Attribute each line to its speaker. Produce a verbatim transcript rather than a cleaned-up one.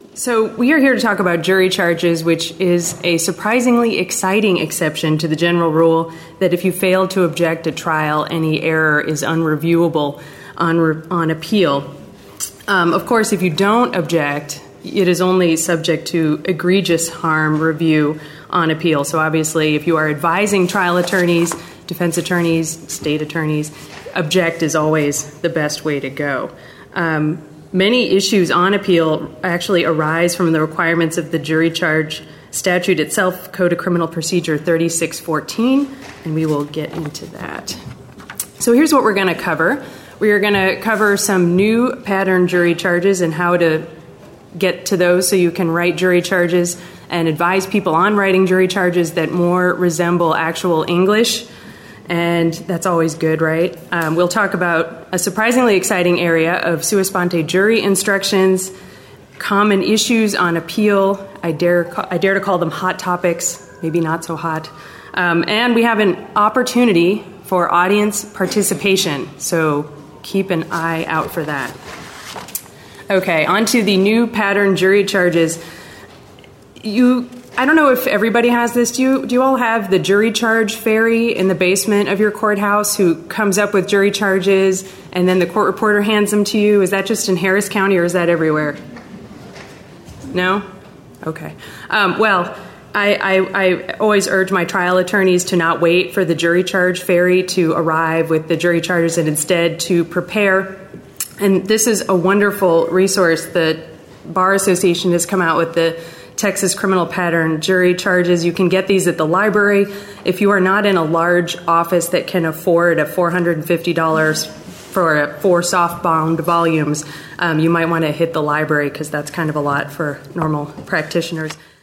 Speaker 1: So we are here to talk about jury charges, which is a surprisingly exciting exception to the general rule that if you fail to object at trial, any error is unreviewable on, re- on appeal. Um, of course, if you don't object, it is only subject to egregious harm review on appeal. So obviously, if you are advising trial attorneys, defense attorneys, state attorneys, object is always the best way to go. Um, Many issues on appeal actually arise from the requirements of the jury charge statute itself, Code of Criminal Procedure thirty-six fourteen, and we will get into that. So here's what we're going to cover. We are going to cover some new pattern jury charges and how to get to those so you can write jury charges and advise people on writing jury charges that more resemble actual English. And that's always good, right? Um, we'll talk about a surprisingly exciting area of sua sponte jury instructions, common issues on appeal. I dare, I dare to call them hot topics, maybe not so hot. Um, and we have an opportunity for audience participation, so keep an eye out for that. Okay, on to the new pattern jury charges. You... I don't know if everybody has this. Do you, do you all have the jury charge fairy in the basement of your courthouse who comes up with jury charges and then the court reporter hands them to you? Is that just in Harris County or is that everywhere? No? Okay. Um, well, I, I, I always urge my trial attorneys to not wait for the jury charge fairy to arrive with the jury charges and instead to prepare. And this is a wonderful resource. The Bar Association has come out with the Texas Criminal Pattern jury charges. You can get these at the library. If you are not in a large office that can afford a four hundred fifty dollars for a, four soft-bound volumes, um, you might want to hit the library because that's kind of a lot for normal practitioners.